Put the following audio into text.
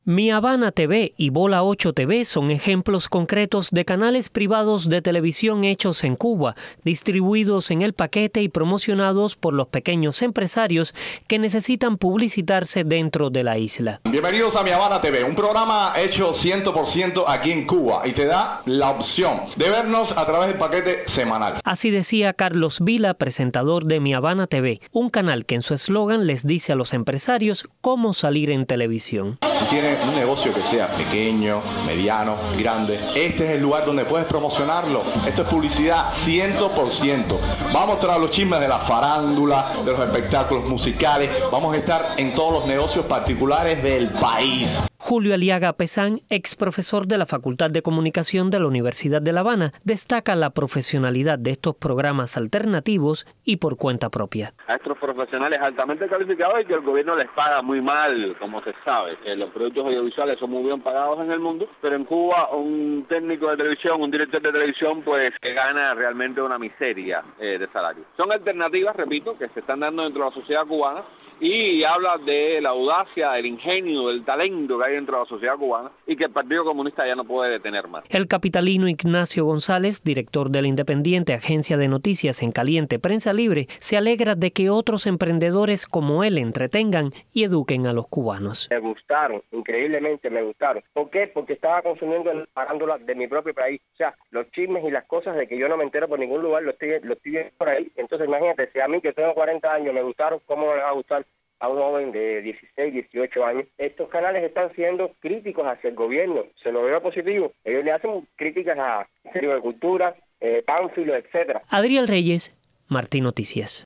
Mi Habana TV y Bola 8 TV son ejemplos concretos de canales privados de televisión hechos en Cuba, distribuidos en el paquete y promocionados por los pequeños empresarios que necesitan publicitarse dentro de la isla. Bienvenidos a Mi Habana TV, un programa hecho 100% aquí en Cuba y te da la opción de vernos a través del paquete semanal. Así decía Carlos Vila, presentador de Mi Habana TV, un canal que en su eslogan les dice a los empresarios cómo salir en televisión. Tienes un negocio que sea pequeño, mediano, grande. Este es el lugar donde puedes promocionarlo. Esto es publicidad 100%. Vamos a mostrar los chismes de la farándula, de los espectáculos musicales. Vamos a estar en todos los negocios particulares del país. Julio Aliaga Pesán, ex profesor de la Facultad de Comunicación de la Universidad de La Habana, destaca la profesionalidad de estos programas alternativos y por cuenta propia. A estos profesionales altamente calificados y que el gobierno les paga muy mal, como se sabe. Los productos audiovisuales son muy bien pagados en el mundo, pero en Cuba un técnico de televisión, un director de televisión, pues que gana realmente una miseria de salario. Son alternativas, repito, que se están dando dentro de la sociedad cubana y habla de la audacia, del ingenio, del talento que hay dentro de la sociedad cubana y que el Partido Comunista ya no puede detener más. El capitalino Ignacio González, director de la independiente agencia de noticias En Caliente Prensa Libre, se alegra de que otros emprendedores como él entretengan y eduquen a los cubanos. Me gustaron, increíblemente me gustaron. ¿Por qué? Porque estaba consumiendo la farándula de mi propio país. O sea, los chismes y las cosas de que yo no me entero por ningún lugar, lo estoy viendo por ahí. Entonces imagínate, si a mí que tengo 40 años me gustaron, ¿cómo me va a gustar a un joven de 16, 18 años? Estos canales están siendo críticos hacia el gobierno, se lo veo positivo. Ellos le hacen críticas a Ministerio de Cultura, Pánfilo, etcétera. Adriel Reyes, Martín Noticias.